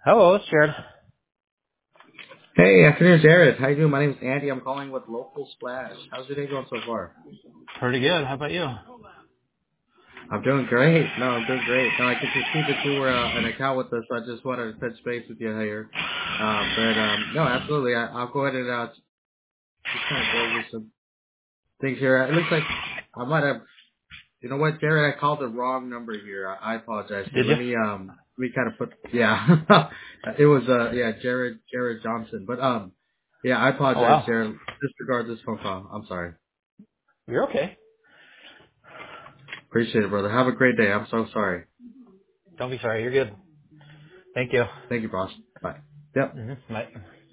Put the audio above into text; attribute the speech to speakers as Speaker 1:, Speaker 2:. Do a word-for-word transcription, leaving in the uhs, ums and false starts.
Speaker 1: Hello, it's Jared.
Speaker 2: Hey, afternoon, Jared. How you doing? My name is Andy. I'm calling with Local Splash. How's your day going so far?
Speaker 1: Pretty good. How about you?
Speaker 2: I'm doing great. No, I'm doing great. No, I could just see that you were uh, an account with us, so I just wanted to touch base with you here. Um, but um, no, absolutely. I, I'll go ahead and uh, just kind of go over some things here. It looks like I might have. You know what, Jared? I called the wrong number here. I, I apologize here.
Speaker 1: Did you?
Speaker 2: Let me um, let me kind of put. Yeah, it was uh, yeah, Jared, Jared Johnson. But um, yeah, I
Speaker 1: Oh,
Speaker 2: apologize,
Speaker 1: wow.
Speaker 2: Jared. Disregard this phone call. I'm sorry.
Speaker 1: You're okay.
Speaker 2: Appreciate it, brother. Have a great day. I'm so sorry.
Speaker 1: Don't be sorry. You're good. Thank you.
Speaker 2: Thank you, boss. Bye. Yep.
Speaker 1: Mm-hmm. Bye.